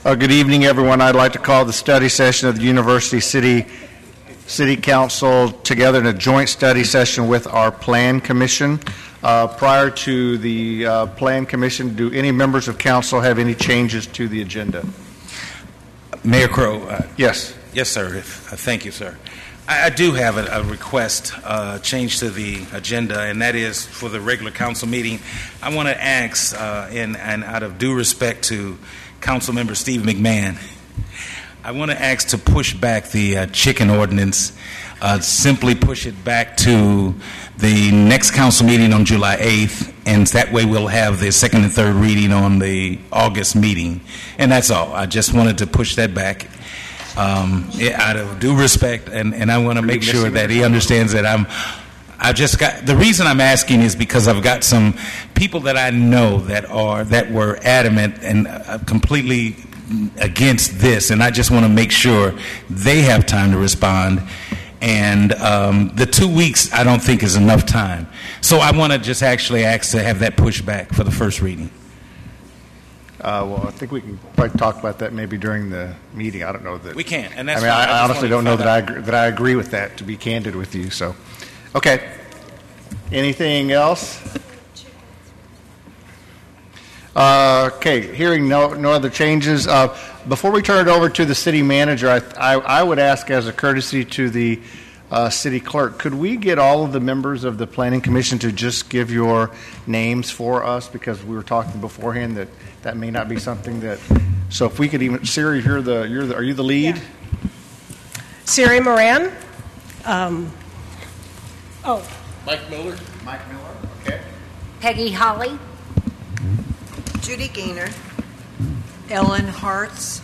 Good evening, everyone. I'd like to call the study session of the University City Council together in a joint study session with our Plan Commission. Prior to the Plan Commission, do any members of council have any changes to the agenda? Mayor Crow. Yes. Yes, sir. Thank you, sir. I do have a request change to the agenda, and that is for the regular council meeting. I want to ask, and out of due respect to Council Member Steve McMahon, I want to ask to push back the chicken ordinance, simply push it back to the next council meeting on July 8th, and that way we'll have the second and third reading on the August meeting. And that's all. I just wanted to push that back out of due respect, and I want to make sure that he understands that the reason I'm asking is because I've got some people that I know that were adamant and completely against this, and I just want to make sure they have time to respond. And the 2 weeks I don't think is enough time. So I want to just actually ask to have that pushed back for the first reading. Well, I think we can probably talk about that maybe during the meeting. I don't know that we can, and that's. I honestly don't know that I agree with that. To be candid with you, so okay. Anything else? Okay. Hearing no other changes. Before we turn it over to the city manager, I would ask, as a courtesy to the city clerk, could we get all of the members of the Planning Commission to just give your names for us, because we were talking beforehand that may not be something that. So if we could even, Siri, are you the lead? Yeah. Siri Moran. Mike Miller. Okay. Peggy Holly. Judy Gaynor. Ellen Hartz.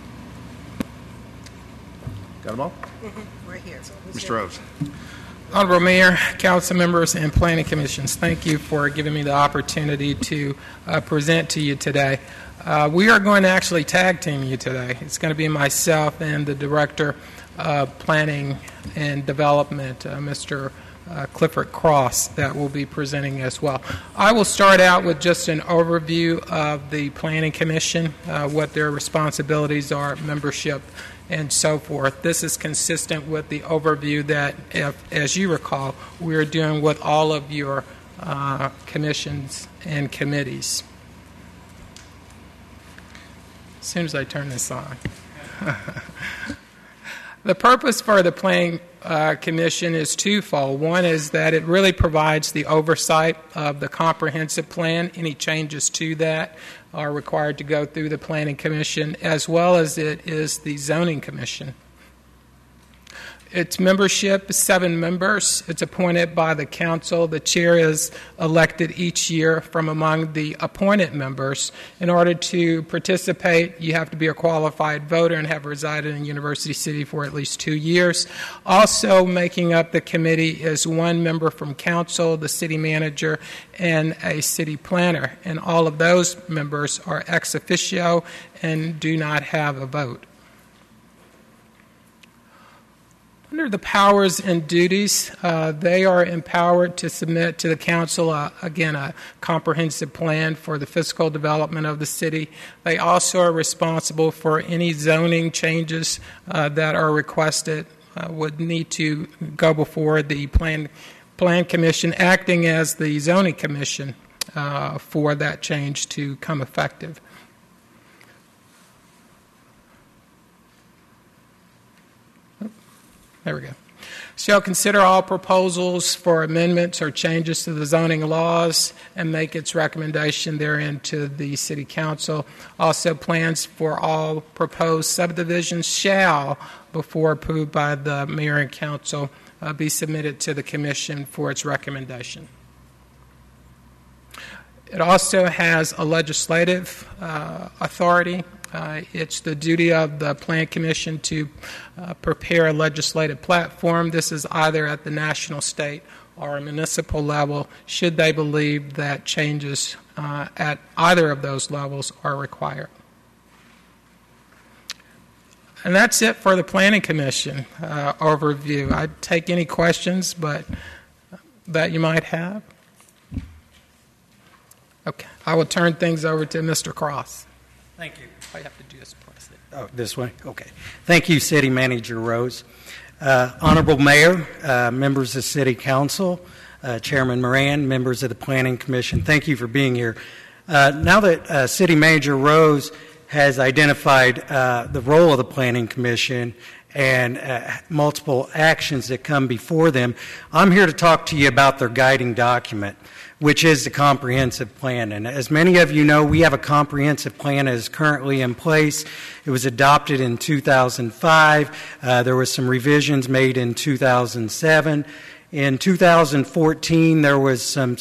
Got them all? Mm-hmm. Right here. Mr. Rose. Honorable Mayor, council members, and planning commissions, thank you for giving me the opportunity to present to you today. We are going to actually tag team you today. It's going to be myself and the Director of Planning and Development, Mr. Clifford Cross, that will be presenting as well. I will start out with just an overview of the Planning Commission, what their responsibilities are, membership, and so forth. This is consistent with the overview that, as you recall, we're doing with all of your commissions and committees. As soon as I turn this on. The purpose for the Planning Commission is twofold. One is that it really provides the oversight of the comprehensive plan. Any changes to that are required to go through the Planning Commission, as well as it is the Zoning Commission. Its membership is 7 members. It's appointed by the council. The chair is elected each year from among the appointed members. In order to participate, you have to be a qualified voter and have resided in University City for at least 2 years. Also making up the committee is 1 member from council, the city manager, and a city planner. And all of those members are ex officio and do not have a vote. Under the powers and duties, they are empowered to submit to the council, again, a comprehensive plan for the fiscal development of the city. They also are responsible for any zoning changes that are requested, would need to go before the Plan Commission, acting as the Zoning Commission for that change to come effective. There we go. Shall consider all proposals for amendments or changes to the zoning laws and make its recommendation therein to the City Council. Also, plans for all proposed subdivisions shall, before approved by the Mayor and Council, be submitted to the Commission for its recommendation. It also has a legislative authority. It's the duty of the Plan Commission to prepare a legislative platform. This is either at the national, state, or municipal level, should they believe that changes at either of those levels are required. And that's it for the Planning Commission overview. I'd take any questions that you might have. Okay, I will turn things over to Mr. Cross. Thank you. All you have to do is press. Oh, this way? Okay. Thank you, City Manager Rose. Honorable Mayor, members of City Council, Chairman Moran, members of the Planning Commission, thank you for being here. Now that City Manager Rose has identified the role of the Planning Commission and multiple actions that come before them, I'm here to talk to you about their guiding document, which is the comprehensive plan. And as many of you know, we have a comprehensive plan that is currently in place. It was adopted in 2005. There was some revisions made in 2007. In 2014, there was an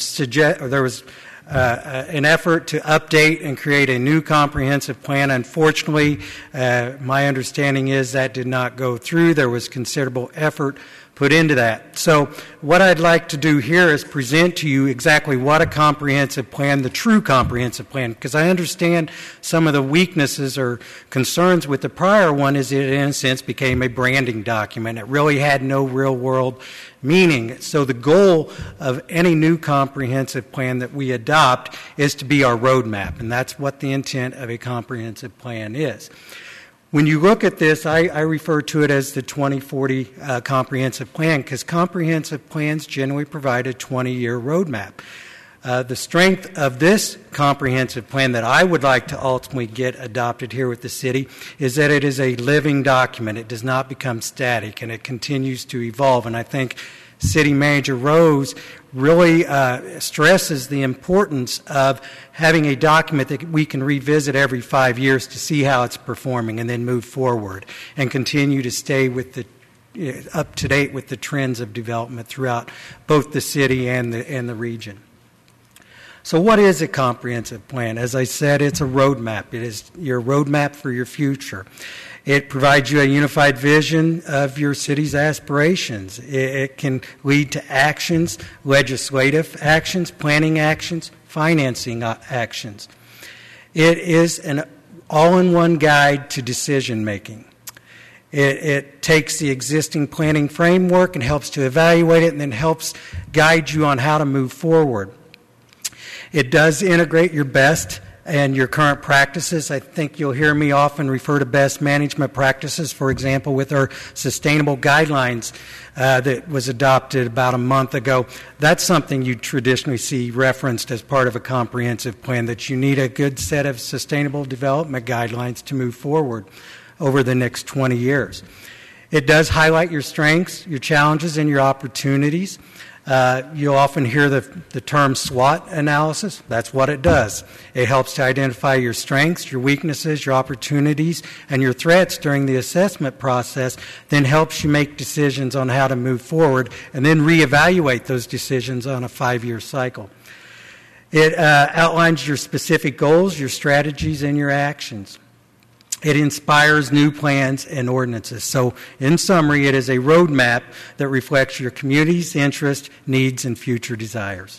effort to update and create a new comprehensive plan. Unfortunately, my understanding is that did not go through. There was considerable effort put into that. So what I'd like to do here is present to you exactly what a comprehensive plan, the true comprehensive plan, because I understand some of the weaknesses or concerns with the prior one is it in a sense became a branding document. It really had no real world meaning. So the goal of any new comprehensive plan that we adopt is to be our roadmap, and that's what the intent of a comprehensive plan is. When you look at this, I refer to it as the 2040 comprehensive plan, because comprehensive plans generally provide a 20-year roadmap. The strength of this comprehensive plan that I would like to ultimately get adopted here with the city is that it is a living document. It does not become static, and it continues to evolve. And I think City Manager Rose really stresses the importance of having a document that we can revisit every 5 years to see how it's performing and then move forward and continue to stay with the up to date with the trends of development throughout both the city and the region. So what is a comprehensive plan? As I said, it's a roadmap. It is your roadmap for your future. It provides you a unified vision of your city's aspirations. It can lead to actions, legislative actions, planning actions, financing actions. It is an all-in-one guide to decision making. It takes the existing planning framework and helps to evaluate it and then helps guide you on how to move forward. It does integrate your best and your current practices. I think you'll hear me often refer to best management practices, for example, with our sustainable guidelines that was adopted about a month ago. That's something you traditionally see referenced as part of a comprehensive plan, that you need a good set of sustainable development guidelines to move forward over the next 20 years. It does highlight your strengths, your challenges, and your opportunities. You'll often hear the term SWOT analysis. That's what it does. It helps to identify your strengths, your weaknesses, your opportunities, and your threats during the assessment process, then helps you make decisions on how to move forward, and then reevaluate those decisions on a 5-year cycle. It outlines your specific goals, your strategies, and your actions. It inspires new plans and ordinances. So, in summary, it is a roadmap that reflects your community's interests, needs, and future desires.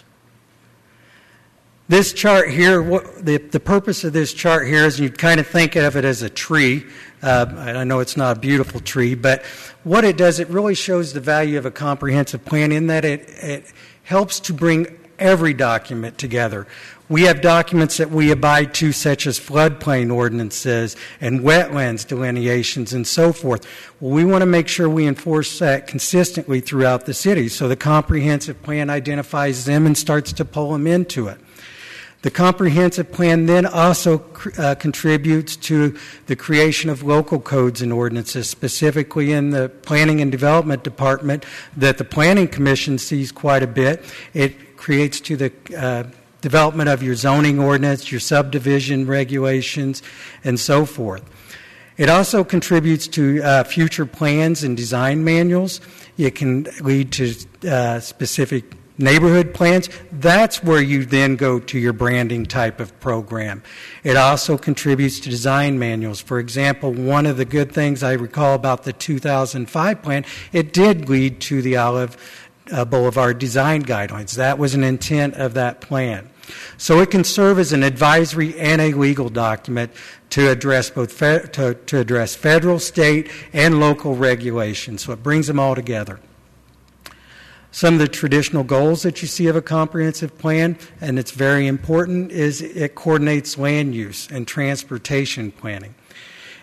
This chart here, the purpose of this chart here is you kind of think of it as a tree. I know it's not a beautiful tree, but what it does, it really shows the value of a comprehensive plan in that it helps to bring every document together. We have documents that we abide to, such as floodplain ordinances and wetlands delineations and so forth. Well, we want to make sure we enforce that consistently throughout the city, so the comprehensive plan identifies them and starts to pull them into it. The comprehensive plan then also contributes to the creation of local codes and ordinances, specifically in the Planning and Development Department that the Planning Commission sees quite a bit. It creates to the development of your zoning ordinance, your subdivision regulations, and so forth. It also contributes to future plans and design manuals. It can lead to specific neighborhood plans. That's where you then go to your branding type of program. It also contributes to design manuals. For example, one of the good things I recall about the 2005 plan, it did lead to the Olive Boulevard design guidelines. That was an intent of that plan. So it can serve as an advisory and a legal document to address both to address federal, state, and local regulations. So it brings them all together. Some of the traditional goals that you see of a comprehensive plan, and it's very important, is it coordinates land use and transportation planning.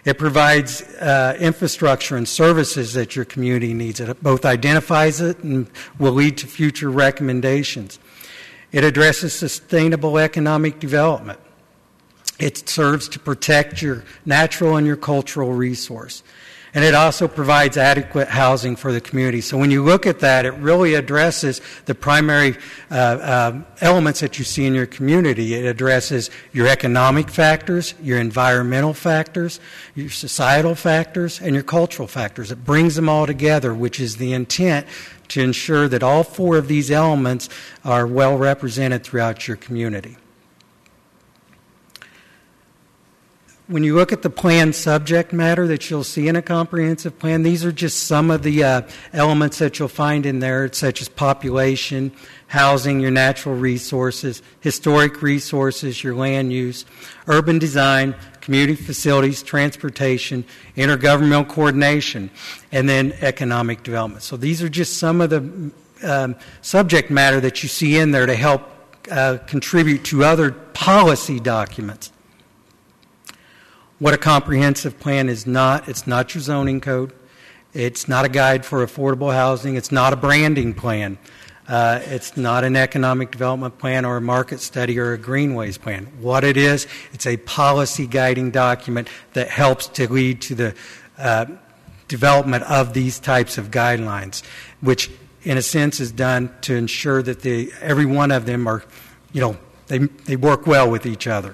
It provides infrastructure and services that your community needs. It both identifies it and will lead to future recommendations. It addresses sustainable economic development. It serves to protect your natural and your cultural resource. And it also provides adequate housing for the community. So when you look at that, it really addresses the primary elements that you see in your community. It addresses your economic factors, your environmental factors, your societal factors, and your cultural factors. It brings them all together, which is the intent to ensure that all four of these elements are well represented throughout your community. When you look at the plan subject matter that you'll see in a comprehensive plan, these are just some of the elements that you'll find in there, such as population, housing, your natural resources, historic resources, your land use, urban design, community facilities, transportation, intergovernmental coordination, and then economic development. So these are just some of the subject matter that you see in there to help contribute to other policy documents. What a comprehensive plan is not, it's not your zoning code. It's not a guide for affordable housing. It's not a branding plan. It's not an economic development plan or a market study or a greenways plan. What it is, it's a policy guiding document that helps to lead to the development of these types of guidelines, which in a sense is done to ensure that every one of them are, they work well with each other.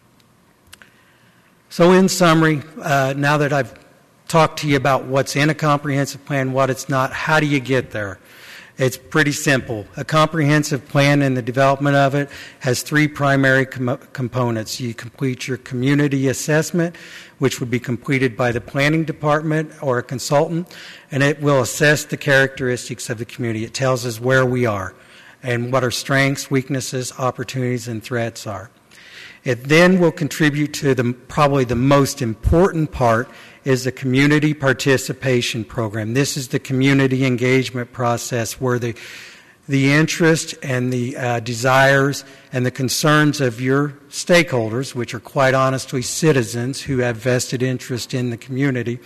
So in summary, now that I've talked to you about what's in a comprehensive plan, what it's not, how do you get there? It's pretty simple. A comprehensive plan and the development of it has three primary components. You complete your community assessment, which would be completed by the planning department or a consultant, and it will assess the characteristics of the community. It tells us where we are and what our strengths, weaknesses, opportunities, and threats are. It then will contribute to probably the most important part is the community participation program. This is the community engagement process where the interest and the desires and the concerns of your stakeholders, which are quite honestly citizens who have vested interest in the community,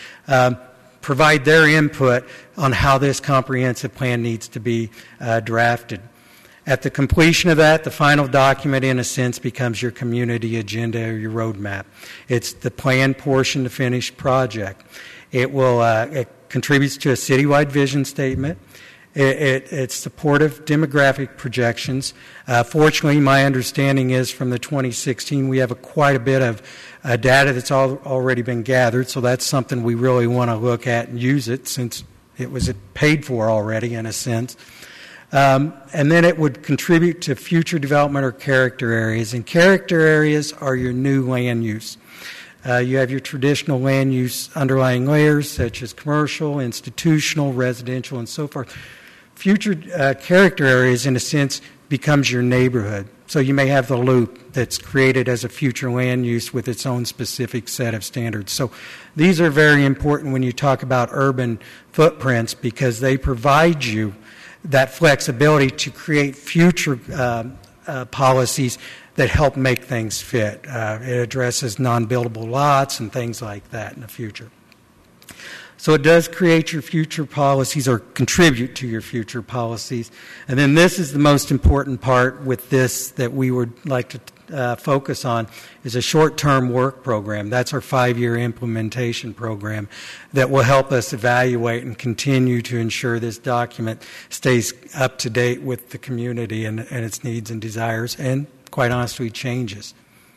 provide their input on how this comprehensive plan needs to be drafted. At the completion of that, the final document, in a sense, becomes your community agenda or your roadmap. It's the plan portion, the finished project. It contributes to a citywide vision statement. It's supportive demographic projections. Fortunately, my understanding is from the 2016, we have quite a bit of data that's already been gathered, so that's something we really want to look at and use it since it was paid for already, in a sense. And then it would contribute to future development or character areas. And character areas are your new land use. You have your traditional land use underlying layers, such as commercial, institutional, residential, and so forth. Future character areas, in a sense, becomes your neighborhood. So you may have the loop that's created as a future land use with its own specific set of standards. So these are very important when you talk about urban footprints because they provide you that flexibility to create future policies that help make things fit. It addresses non-buildable lots and things like that in the future. So it does create your future policies or contribute to your future policies. And then this is the most important part with this that we would like to focus on is a short-term work program. That's our 5-year implementation program that will help us evaluate and continue to ensure this document stays up to date with the community and its needs and desires and, quite honestly, changes.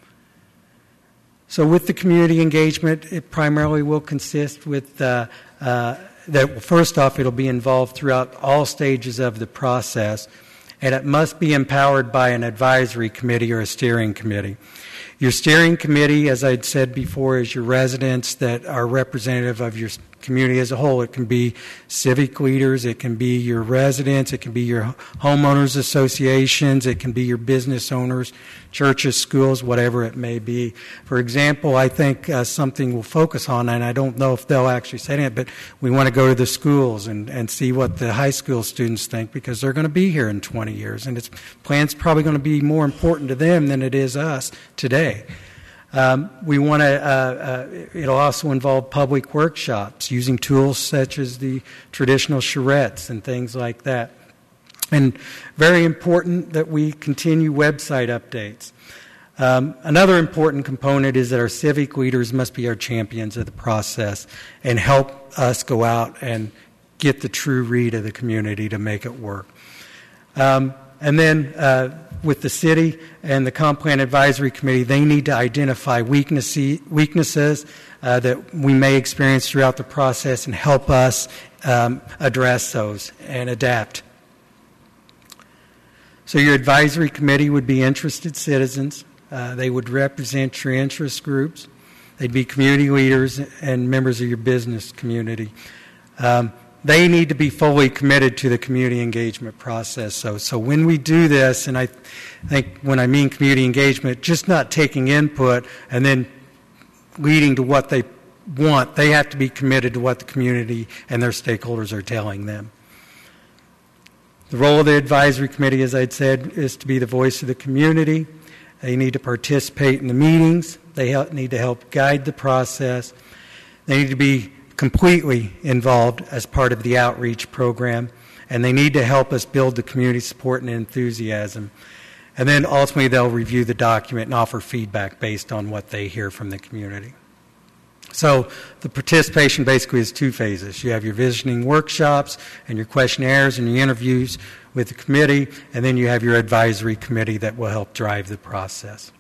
So with the community engagement, it primarily will consist with that first off, it'll be involved throughout all stages of the process, and it must be empowered by an advisory committee or a steering committee. Your steering committee, as I'd said before, is your residents that are representative of your community as a whole. It can be civic leaders, it can be your residents, it can be your homeowners associations, it can be your business owners, churches, schools, whatever it may be. For example, I think something we'll focus on, and I don't know if they'll actually say it, but we want to go to the schools and see what the high school students think because they're going to be here in 20 years, and its plan's probably going to be more important to them than it is us today. We want to, it'll also involve public workshops using tools such as the traditional charrettes and things like that. And very important that we continue website updates. Another important component is that our civic leaders must be our champions of the process and help us go out and get the true read of the community to make it work. And then with the city and the Comp Plan Advisory Committee, they need to identify weaknesses that we may experience throughout the process and help us address those and adapt. So your advisory committee would be interested citizens. They would represent your interest groups. They'd be community leaders and members of your business community. They need to be fully committed to the community engagement process. So when we do this, and I think when I mean community engagement, just not taking input and then leading to what they want, they have to be committed to what the community and their stakeholders are telling them. The role of the advisory committee, as I'd said, is to be the voice of the community. They need to participate in the meetings. They need to help guide the process. They need to be completely involved as part of the outreach program, and they need to help us build the community support and enthusiasm. And then ultimately they'll review the document and offer feedback based on what they hear from the community. So the participation basically is two phases. You have your visioning workshops and your questionnaires and your interviews with the committee, and then you have your advisory committee that will help drive the process.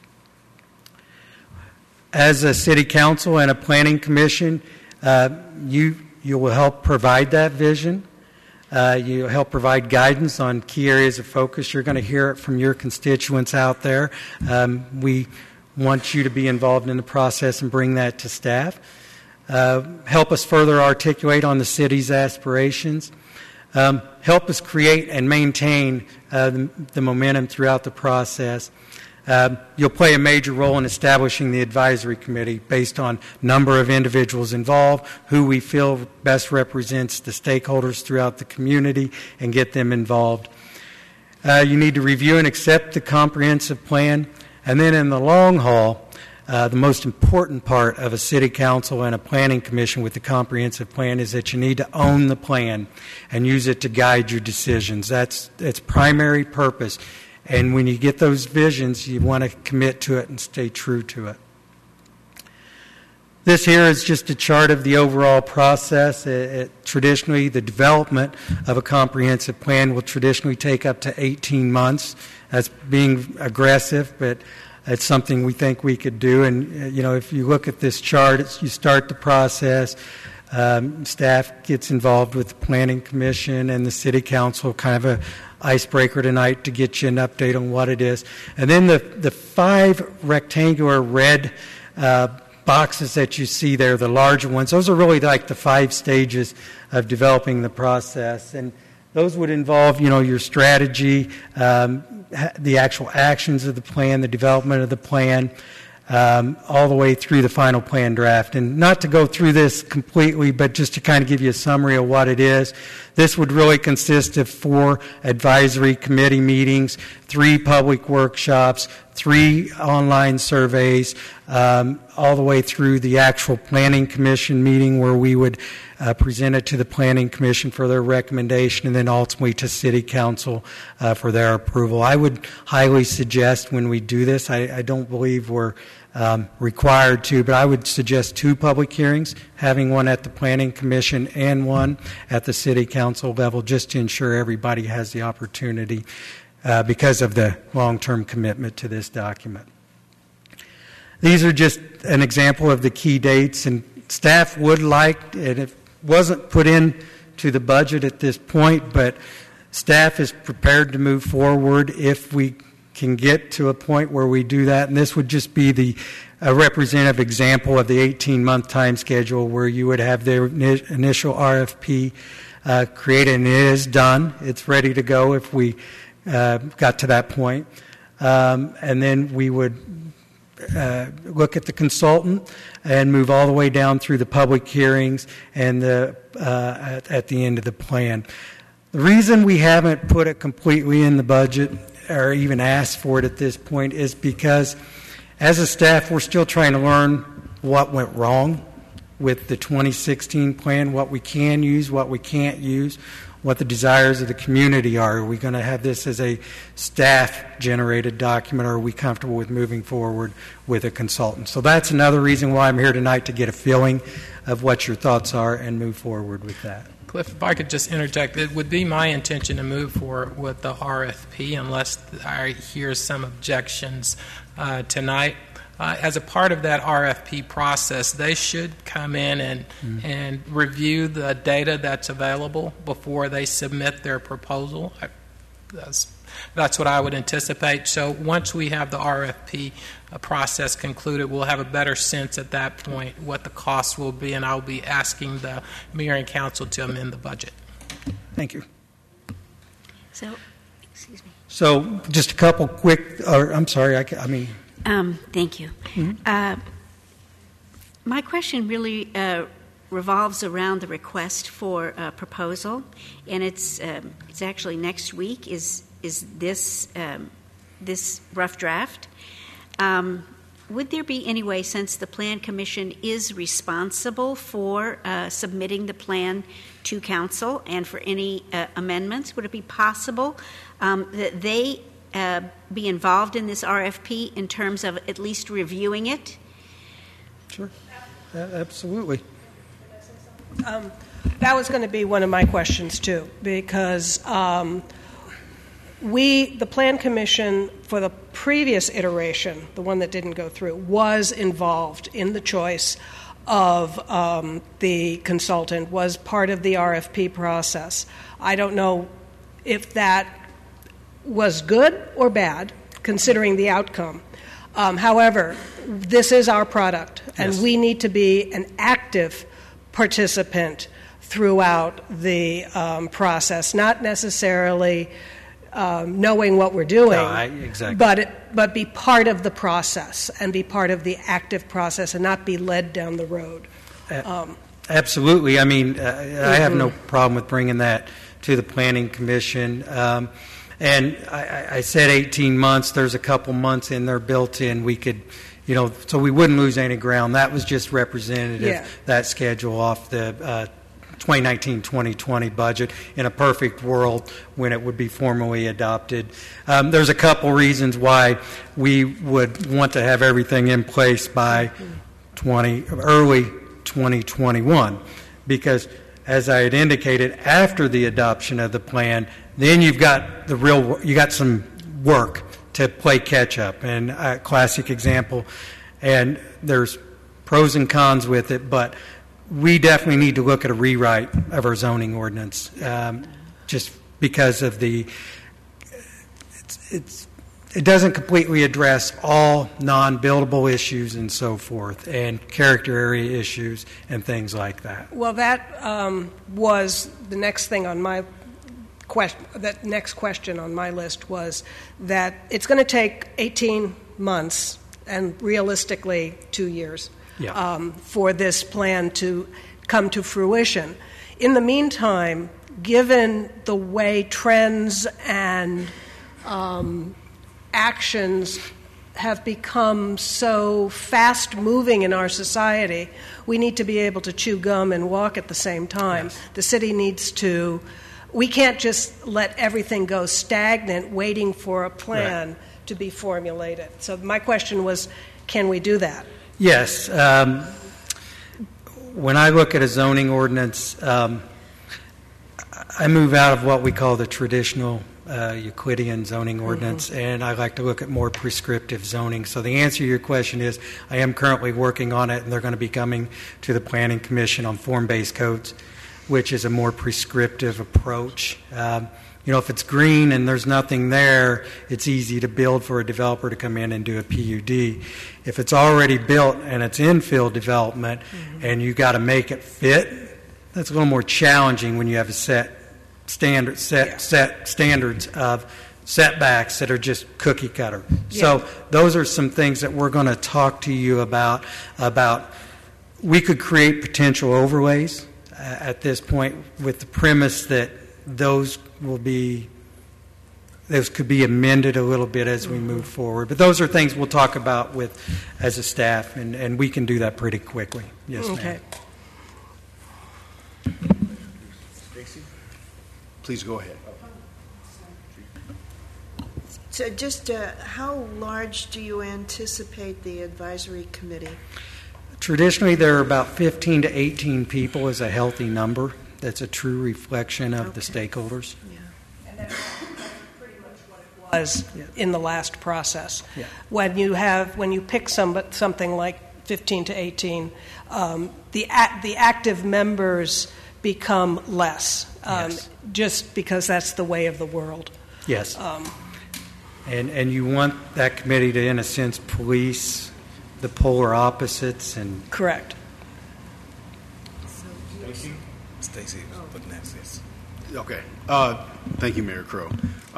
As a city council and a planning commission, you will help provide that vision. You help provide guidance on key areas of focus. You're going to hear it from your constituents out there. We want you to be involved in the process and bring that to staff. Help us further articulate on the city's aspirations. Help us create and maintain the momentum throughout the process. You'll play a major role in establishing the advisory committee based on number of individuals involved, who we feel best represents the stakeholders throughout the community, and get them involved. You need to review and accept the comprehensive plan. And then in the long haul, the most important part of a city council and a planning commission with the comprehensive plan is that you need to own the plan and use it to guide your decisions. That's its primary purpose. And when you get those visions, you want to commit to it and stay true to it. This here is just a chart of the overall process. Traditionally, the development of a comprehensive plan will traditionally take up to 18 months. That's being aggressive, but it's something we think we could do. And, you know, if you look at this chart, you start the process. Staff gets involved with the Planning Commission and the City Council, kind of a icebreaker tonight to get you an update on what it is. And then the 5 rectangular red boxes that you see there, the larger ones, those are really like the 5 stages of developing the process. And those would involve, you know, your strategy, the actual actions of the plan, the development of the plan, all the way through the final plan draft. And not to go through this completely, but just to kind of give you a summary of what it is, this would really consist of 4 advisory committee meetings, 3 public workshops, 3 online surveys, all the way through the actual Planning Commission meeting where we would present it to the Planning Commission for their recommendation, and then ultimately to City Council for their approval. I would highly suggest when we do this, I don't believe we're required to, but I would suggest 2 public hearings, having one at the Planning Commission and one at the City Council level, just to ensure everybody has the opportunity because of the long-term commitment to this document. These are just an example of the key dates, and staff would like, and it wasn't put into the budget at this point, but staff is prepared to move forward if we can get to a point where we do that. And this would just be a representative example of the 18-month time schedule where you would have the initial RFP created, and it is done. It's ready to go if we got to that point. And then we would look at the consultant and move all the way down through the public hearings and at the end of the plan. The reason we haven't put it completely in the budget or even asked for it at this point is because As a staff, we're still trying to learn what went wrong with the 2016 plan, what we can use, what we can't use, what the desires of the community are. Are we going to have this as a staff-generated document, or are we comfortable with moving forward with a consultant? So that's another reason why I'm here tonight, to get a feeling of what your thoughts are and move forward with that. Cliff, if I could just interject, it would be my intention to move forward with the RFP unless I hear some objections tonight. As a part of that RFP process, they should come in and review the data that's available before they submit their proposal. That's what I would anticipate. So once we have the RFP process concluded, we'll have a better sense at that point what the costs will be, and I'll be asking the mayor and council to amend the budget. Thank you. So, excuse me. So just a couple quick, Thank you. Mm-hmm. My question really revolves around the request for a proposal, and it's actually next week. Is this this rough draft? Would there be any way, since the Plan Commission is responsible for submitting the plan to council and for any amendments, would it be possible that they be involved in this RFP in terms of at least reviewing it? Sure. Absolutely. That was going to be one of my questions, too, because the Plan Commission, for the previous iteration, the one that didn't go through, was involved in the choice of the consultant, was part of the RFP process. I don't know if that was good or bad, considering the outcome. However, this is our product, and Yes. we need to be an active participant throughout the process, not necessarily knowing what we're doing, exactly. but be part of the process and be part of the active process and not be led down the road. Absolutely. I mean, I have no problem with bringing that to the Planning Commission. And I said 18 months. There's a couple months in there built in. We could, so we wouldn't lose any ground. That was just representative, that schedule off the 2019-2020 budget in a perfect world when it would be formally adopted. There's a couple reasons why we would want to have everything in place by early 2021, because as I had indicated, after the adoption of the plan, then you've got some work to play catch up, and a classic example, and there's pros and cons with it, but we definitely need to look at a rewrite of our zoning ordinance, just because of it doesn't completely address all non-buildable issues and so forth, and character area issues and things like that. Well, that was the next thing on my question. That next question on my list was that it's going to take 18 months and realistically 2 years for this plan to come to fruition. In the meantime, given the way trends and actions have become so fast-moving in our society, we need to be able to chew gum and walk at the same time. Yes. The city needs to. We can't just let everything go stagnant waiting for a plan to be formulated. So my question was, can we do that? Yes. When I look at a zoning ordinance, I move out of what we call the traditional Euclidean zoning ordinance, and I like to look at more prescriptive zoning. So the answer to your question is, I am currently working on it, and they're going to be coming to the Planning Commission on form-based codes, which is a more prescriptive approach. If it's green and there's nothing there, it's easy to build for a developer to come in and do a PUD. If it's already built and it's infill development and you got to make it fit, that's a little more challenging when you have a set standards of setbacks that are just cookie cutter. Yeah. So those are some things that we're going to talk to you about. We could create potential overlays at this point with the premise that those will be those could be amended a little bit as we move forward. But those are things we'll talk about as a staff, and we can do that pretty quickly. Yes, ma'am. Okay. Please go ahead. So just how large do you anticipate the advisory committee? Traditionally, there are about 15 to 18 people is a healthy number. That's a true reflection of the stakeholders. Yeah. And that's pretty much what it was in the last process. Yeah. When you pick something like 15 to 18, the active members become less, Yes. just because that's the way of the world. Yes. And you want that committee to, in a sense, police the polar opposites and Correct. Stacy was putting that, yes. Okay. Thank you, Mayor Crow.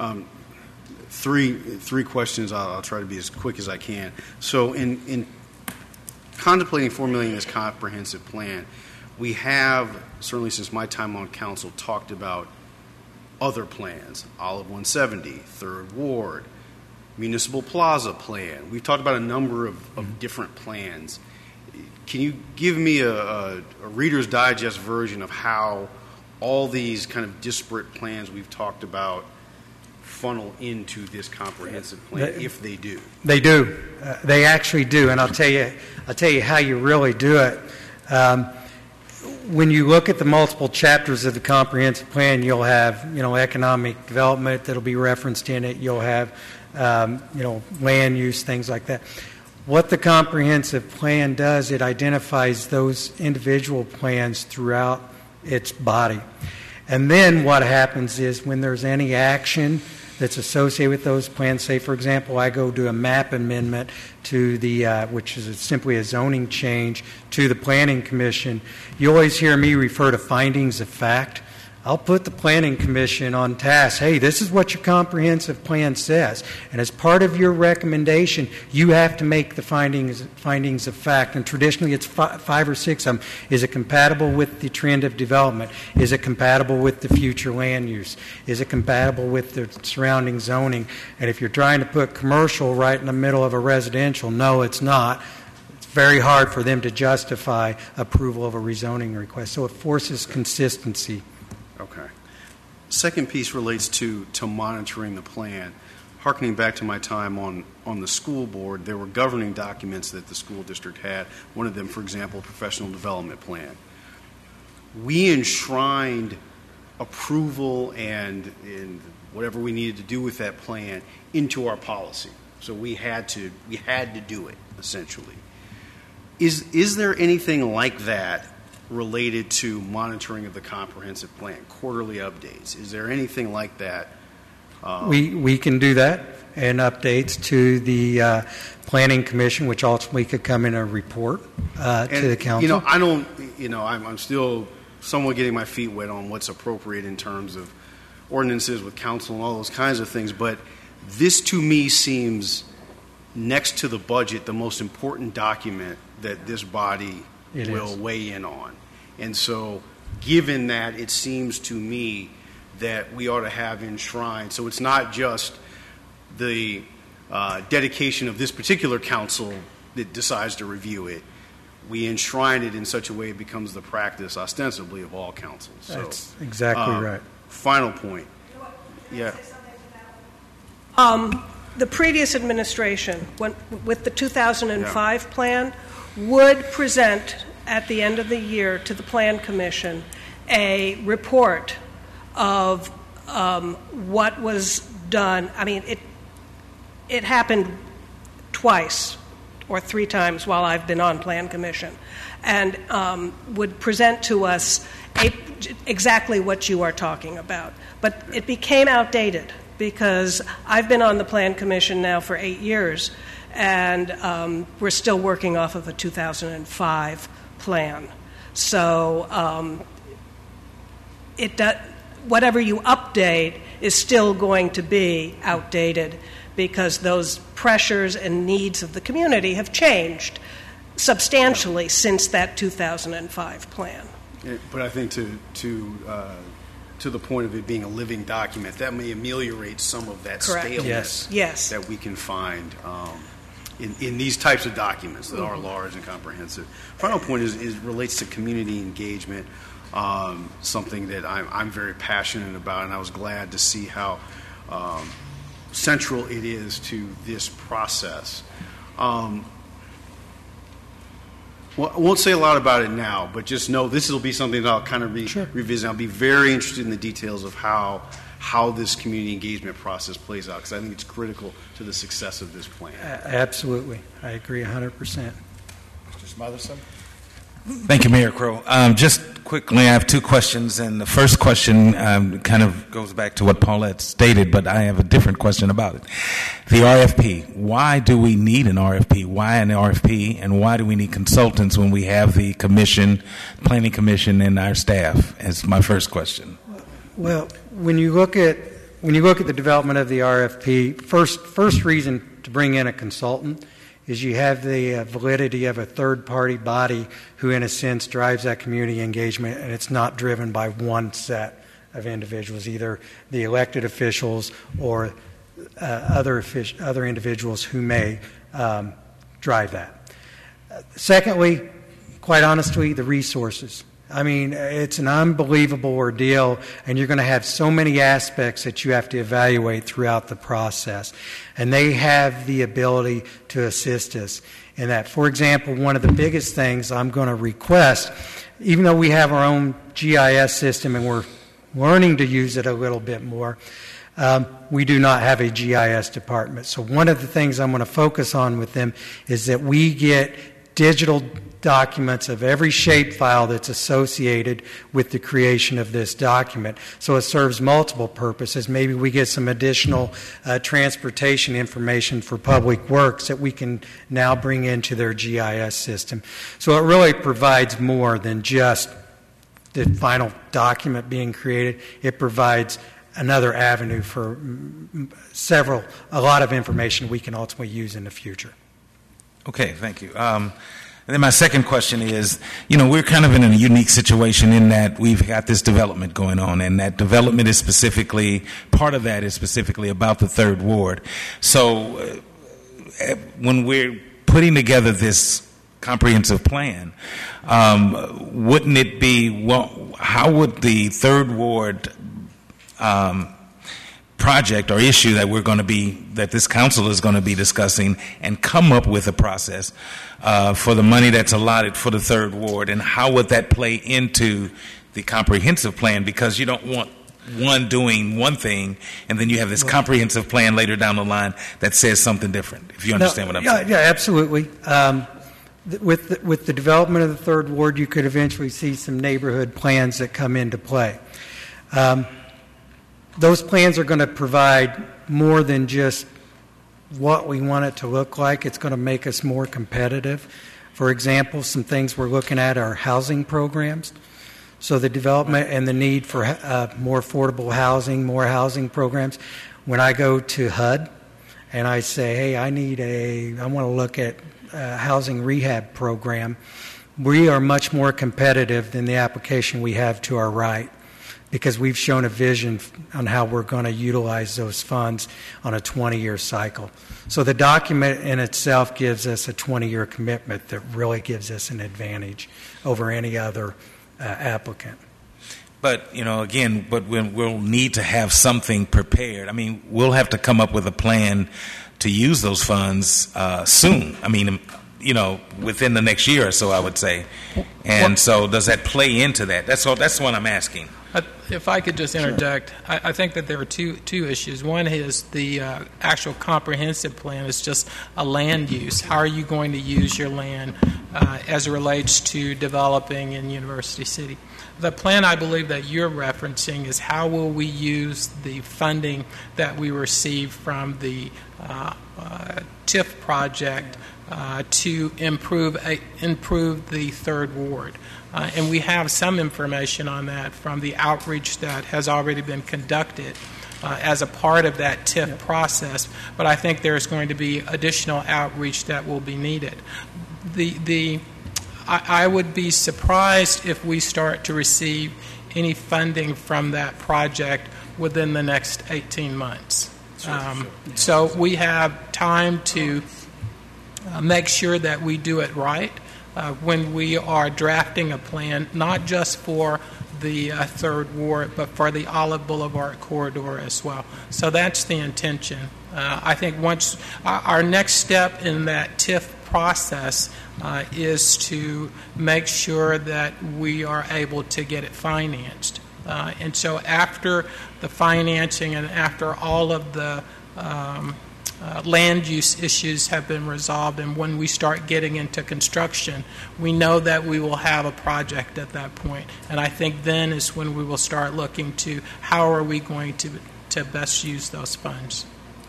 Three questions. I'll try to be as quick as I can. So in contemplating formulating this comprehensive plan, we have, certainly since my time on council, talked about other plans, Olive 170, 3rd Ward, Municipal Plaza Plan. We've talked about a number of different plans. Can you give me a Reader's Digest version of how all these kind of disparate plans we've talked about funnel into this comprehensive plan, if they do? they do. They actually do, and I'll tell you how you really do it. When you look at the multiple chapters of the comprehensive plan, you'll have economic development that'll be referenced in it. You'll have land use, things like that. What the comprehensive plan does, it identifies those individual plans throughout its body. And then what happens is when there's any action that's associated with those plans, say, for example, I go do a map amendment to the, which is simply a zoning change, to the Planning Commission, you always hear me refer to findings of fact. I'll put the Planning Commission on task. Hey, this is what your comprehensive plan says. And as part of your recommendation, you have to make the findings of fact. And traditionally, it's 5 or 6 of them. Is it compatible with the trend of development? Is it compatible with the future land use? Is it compatible with the surrounding zoning? And if you're trying to put commercial right in the middle of a residential, no, it's not. It's very hard for them to justify approval of a rezoning request. So it forces consistency. Okay. Second piece relates to monitoring the plan. Harkening back to my time on the school board, there were governing documents that the school district had. One of them, for example, professional development plan. We enshrined approval and whatever we needed to do with that plan into our policy. So we had to do it, essentially. Is there anything like that related to monitoring of the comprehensive plan, quarterly updates? Is there anything like that? We can do that, and updates to the Planning Commission, which ultimately could come in a report to the council. I'm still somewhat getting my feet wet on what's appropriate in terms of ordinances with council and all those kinds of things, but this to me seems, next to the budget, the most important document that this body will weigh in on. And so, given that, it seems to me that we ought to have enshrined. So it's not just the dedication of this particular council that decides to review it. We enshrine it in such a way it becomes the practice, ostensibly, of all councils. So, that's exactly right. Final point. Yeah. The previous administration, with the 2005 plan, would present at the end of the year to the Plan Commission a report of what was done. I mean, it happened twice or 3 times while I've been on Plan Commission, and would present to us exactly what you are talking about. But it became outdated because I've been on the Plan Commission now for 8 years, and we're still working off of a 2005 plan. So whatever you update is still going to be outdated because those pressures and needs of the community have changed substantially since that 2005 plan. But I think to to the point of it being a living document, that may ameliorate some of that Correct. staleness Yes. that we can find in these types of documents that are large and comprehensive. Final point is relates to community engagement, something that I'm very passionate about, and I was glad to see how central it is to this process. Well, I won't say a lot about it now, but just know this will be something that I'll kind of revisit. I'll be very interested in the details of how this community engagement process plays out, because I think it's critical to the success of this plan. Absolutely. I agree 100%. Mr. Smotherson? Thank you, Mayor Crow. Just quickly, I have two questions, and the first question kind of goes back to what Paulette stated, but I have a different question about it. The RFP, why do we need an RFP? Why an RFP, and why do we need consultants when we have the commission, planning commission, and our staff? As my first question. Well, when you look at the development of the RFP, first reason to bring in a consultant is you have the validity of a third-party body who, in a sense, drives that community engagement, and it's not driven by one set of individuals, either the elected officials or other individuals who may drive that. Secondly, quite honestly, the resources. I mean, it's an unbelievable ordeal, and you're going to have so many aspects that you have to evaluate throughout the process. And they have the ability to assist us in that. For example, one of the biggest things I'm going to request, even though we have our own GIS system and we're learning to use it a little bit more, we do not have a GIS department. So one of the things I'm going to focus on with them is that we get digital documents of every shapefile that's associated with the creation of this document. So it serves multiple purposes. Maybe we get some additional transportation information for public works that we can now bring into their GIS system. So it really provides more than just the final document being created. It provides another avenue for a lot of information we can ultimately use in the future. Okay, thank you. And then my second question is, we're kind of in a unique situation in that we've got this development going on, and that development is specifically, part of that is specifically about the Third Ward. So when we're putting together this comprehensive plan, wouldn't it be, how would the Third Ward project or issue that this council is going to be discussing and come up with a process for the money that's allotted for the Third Ward, and how would that play into the comprehensive plan? Because you don't want one doing one thing and then you have this comprehensive plan later down the line that says something different, if you understand what I'm saying. Yeah, absolutely. With the development of the Third Ward, you could eventually see some neighborhood plans that come into play. Those plans are going to provide more than just what we want it to look like. It's going to make us more competitive. For example, some things we're looking at are housing programs. So the development and the need for more affordable housing, more housing programs. When I go to HUD and I say, hey, I want to look at a housing rehab program, we are much more competitive than the application we have to our right, because we've shown a vision on how we're going to utilize those funds on a 20-year cycle. So the document in itself gives us a 20-year commitment that really gives us an advantage over any other applicant. But, again, we'll need to have something prepared. I mean, we'll have to come up with a plan to use those funds soon. I mean, within the next year or so, I would say. And so does that play into that? That's what I'm asking. If I could just interject, sure. I think that there are two issues. One is the actual comprehensive plan is just a land use. How are you going to use your land as it relates to developing in University City? The plan I believe that you're referencing is how will we use the funding that we receive from the TIF project to improve the Third Ward. And we have some information on that from the outreach that has already been conducted as a part of that TIF process. But I think there's going to be additional outreach that will be needed. I would be surprised if we start to receive any funding from that project within the next 18 months. So we have time to make sure that we do it right when we are drafting a plan, not just for the Third Ward, but for the Olive Boulevard corridor as well. So that's the intention. I think once our next step in that TIF process is to make sure that we are able to get it financed. And so after the financing and after all of the land use issues have been resolved, and when we start getting into construction, we know that we will have a project at that point. And I think then is when we will start looking to how are we going to best use those funds.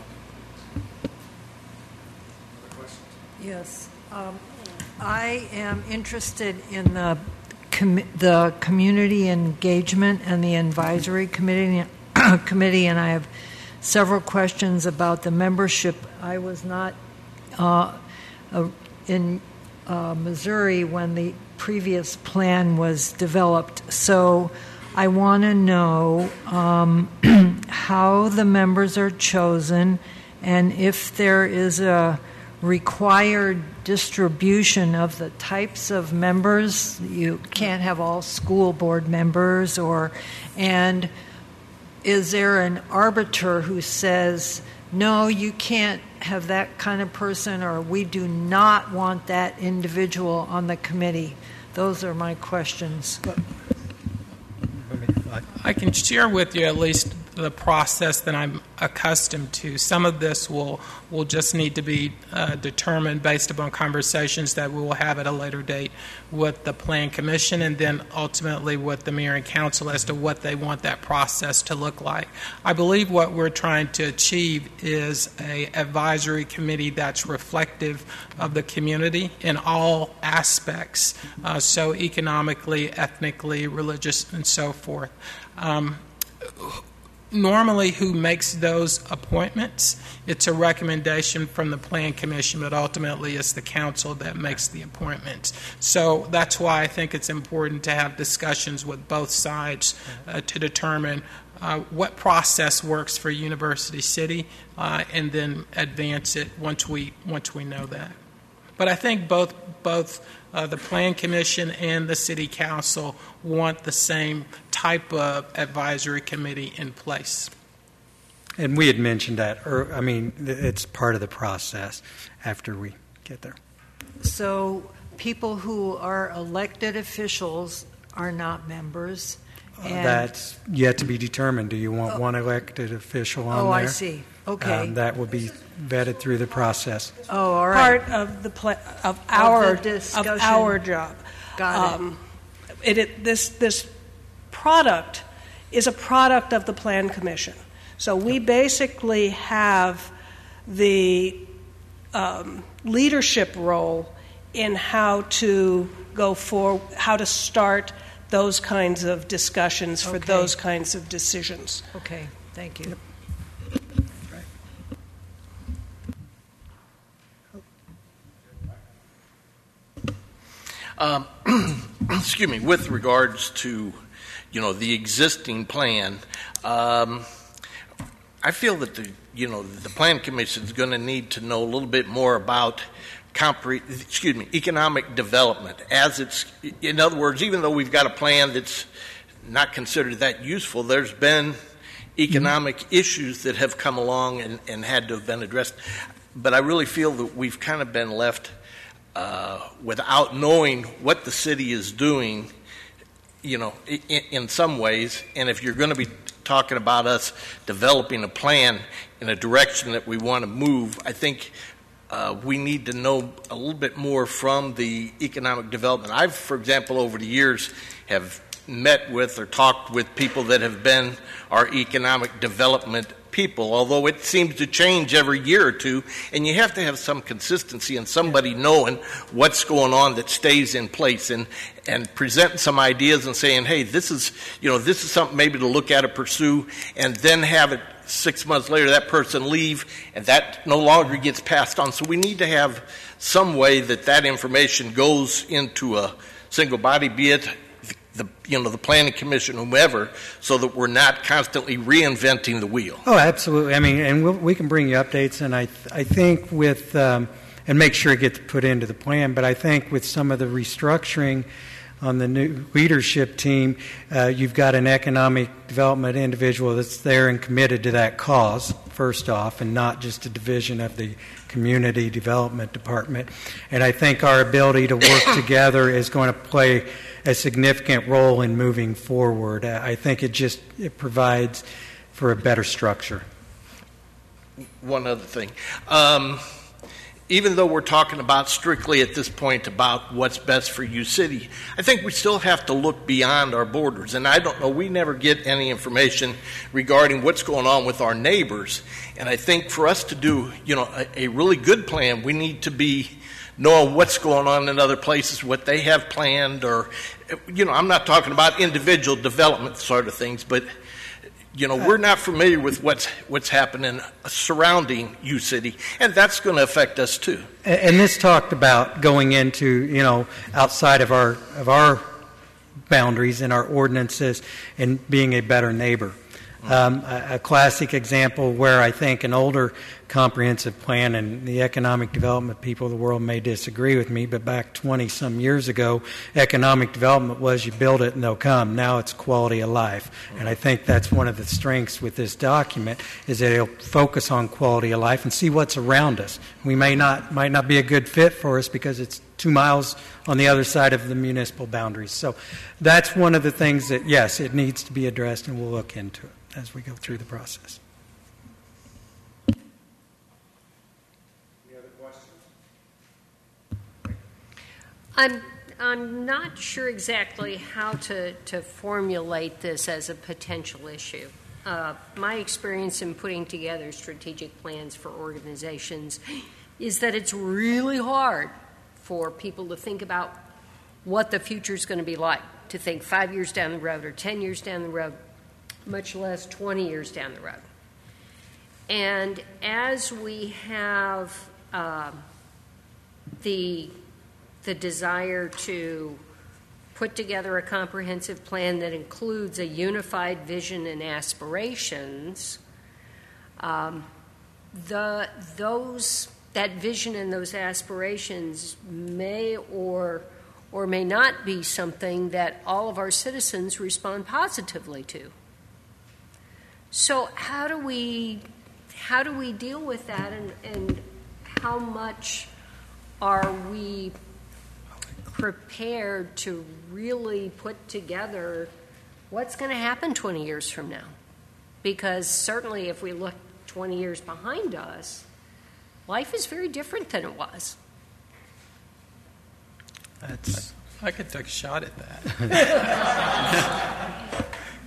Yes. I am interested in the community engagement and the advisory committee, and I have several questions about the membership. I was not in Missouri when the previous plan was developed, so I want to know how the members are chosen and if there is a required distribution of the types of members. You can't have all school board members, and is there an arbiter who says, no, you can't have that kind of person, or we do not want that individual on the committee? Those are my questions. I can share with you at least the process that I'm accustomed to. Some of this will just need to be determined based upon conversations that we will have at a later date with the Plan Commission and then ultimately with the Mayor and Council as to what they want that process to look like. I believe what we're trying to achieve is an advisory committee that's reflective of the community in all aspects, so economically, ethnically, religious, and so forth. Normally, who makes those appointments? It's a recommendation from the Plan Commission, but ultimately it's the council that makes the appointments. So that's why I think it's important to have discussions with both sides to determine what process works for University City, and then advance it once we know that. But I think both the Plan Commission and the City Council want the same type of advisory committee in place. And we had mentioned that, it's part of the process after we get there. So people who are elected officials are not members. And That's yet to be determined. Do you want one elected official on there? Oh, I see. Okay. That will be vetted through the process. Oh, all right. Part of the of our job. Got it. This product is a product of the Plan Commission. So we basically have the leadership role in how to go for how to start those kinds of discussions for those kinds of decisions. Okay, thank you. Excuse me, with regards to, the existing plan, I feel that the Plan Commission is going to need to know a little bit more about economic development. In other words, even though we've got a plan that's not considered that useful, there's been economic issues that have come along and had to have been addressed. But I really feel that we've kind of been left without knowing what the city is doing, in some ways. And if you're going to be talking about us developing a plan in a direction that we want to move, I think we need to know a little bit more from the economic development. I've, for example, over the years have met with or talked with people that have been our economic development people, although it seems to change every year or two, and you have to have some consistency and somebody knowing what's going on that stays in place and presenting some ideas and saying, hey, this is something maybe to look at or pursue, and then have it 6 months later that person leave and that no longer gets passed on. So we need to have some way that information goes into a single body, be it the planning commission, whomever, so that we're not constantly reinventing the wheel. Oh, absolutely. I mean, and we can bring you updates, and I think with and make sure it gets put into the plan. But I think with some of the restructuring on the new leadership team, you've got an economic development individual that's there and committed to that cause, first off, and not just a division of the community development department. And I think our ability to work together is going to play a significant role in moving forward. I think it provides for a better structure. One other thing. Even though we're talking about strictly at this point about what's best for U-City, I think we still have to look beyond our borders. And I don't know, we never get any information regarding what's going on with our neighbors. And I think for us to do, a really good plan, we need to be knowing what's going on in other places, what they have planned, or, I'm not talking about individual development sort of things, but we're not familiar with what's happening surrounding U-City, and that's going to affect us too. And this talked about going into, outside of our boundaries and our ordinances and being a better neighbor. A classic example where I think an older comprehensive plan, and the economic development people of the world may disagree with me, but back 20-some years ago, economic development was you build it and they'll come. Now it's quality of life. And I think that's one of the strengths with this document, is that it'll focus on quality of life and see what's around us. We might not be a good fit for us because it's 2 miles on the other side of the municipal boundaries. So that's one of the things that, yes, it needs to be addressed, and we'll look into it as we go through the process. Any other questions? I'm not sure exactly how to formulate this as a potential issue. My experience in putting together strategic plans for organizations is that it's really hard for people to think about what the future is going to be like, to think 5 years down the road or 10 years down the road, much less 20 years down the road. And as we have the desire to put together a comprehensive plan that includes a unified vision and aspirations, that vision and those aspirations may or may not be something that all of our citizens respond positively to. So how do we deal with that, and how much are we prepared to really put together what's going to happen 20 years from now? Because certainly if we look 20 years behind us, life is very different than it was. I could take a shot at that.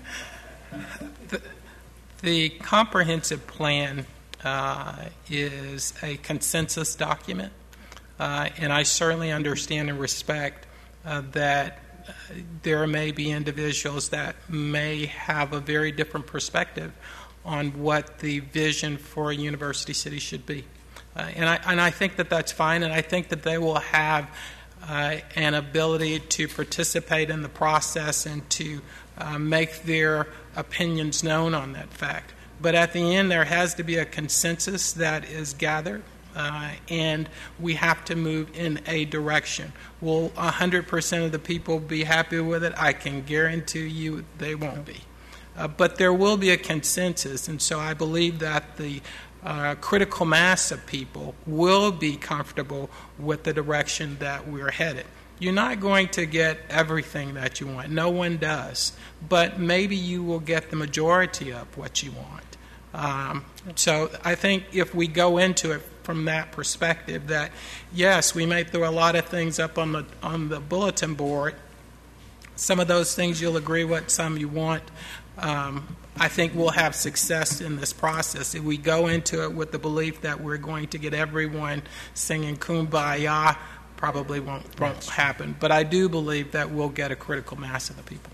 The comprehensive plan is a consensus document, and I certainly understand and respect that there may be individuals that may have a very different perspective on what the vision for a university city should be. And I think that that's fine, and I think that they will have an ability to participate in the process and to make their opinions known on that fact. But at the end, there has to be a consensus that is gathered, and we have to move in a direction. Will 100% of the people be happy with it? I can guarantee you they won't be. But there will be a consensus, and so I believe that the critical mass of people will be comfortable with the direction that we're headed. You're not going to get everything that you want. No one does. But maybe you will get the majority of what you want. So I think if we go into it from that perspective, that yes, we may throw a lot of things up on the bulletin board. Some of those things you'll agree with, some you won't. I think we'll have success in this process. If we go into it with the belief that we're going to get everyone singing Kumbaya, probably won't happen. But I do believe that we'll get a critical mass of the people.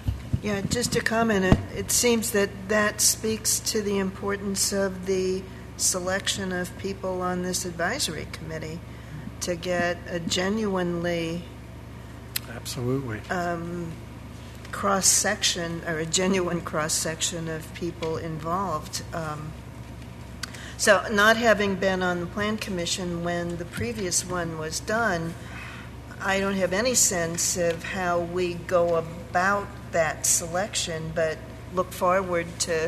Yeah, just a comment. It seems that speaks to the importance of the selection of people on this advisory committee to get a genuinely Absolutely. cross-section, or a genuine cross-section of people involved. So not having been on the Plan Commission when the previous one was done, I don't have any sense of how we go about that selection, but look forward to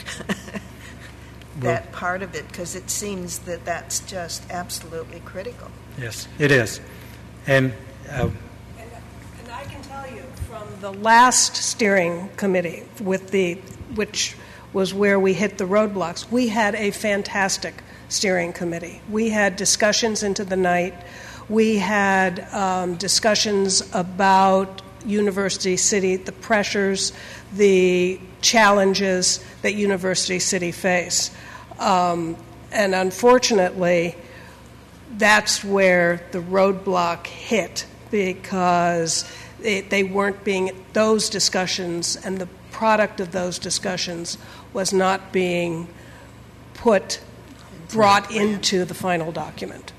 that part of it, because it seems that that's just absolutely critical. Yes, it is. And And I can tell you from the last steering committee, which was where we hit the roadblocks, we had a fantastic steering committee. We had discussions into the night. We had discussions about University City, the pressures, the challenges that University City face. And unfortunately, that's where the roadblock hit, because they weren't being, those discussions and the product of those discussions was not being brought into the final document.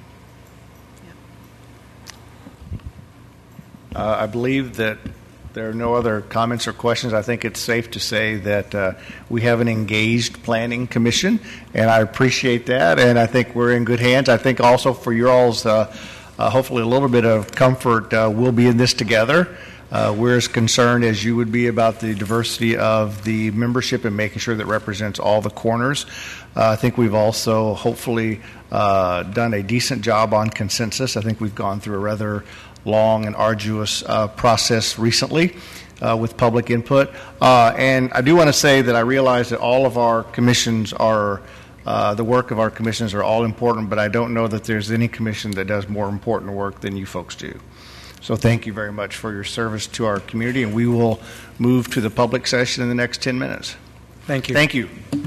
I believe that there are no other comments or questions. I think it's safe to say that we have an engaged planning commission, and I appreciate that, and I think we're in good hands. I think also for your all's hopefully a little bit of comfort, we'll be in this together. We're as concerned as you would be about the diversity of the membership and making sure that it represents all the corners. I think we've also hopefully done a decent job on consensus. I think we've gone through a rather long and arduous process recently with public input. And I do want to say that I realize that all of our commissions are, the work of our commissions are all important, but I don't know that there's any commission that does more important work than you folks do. So thank you very much for your service to our community, and we will move to the public session in the next 10 minutes. thank you. Thank you.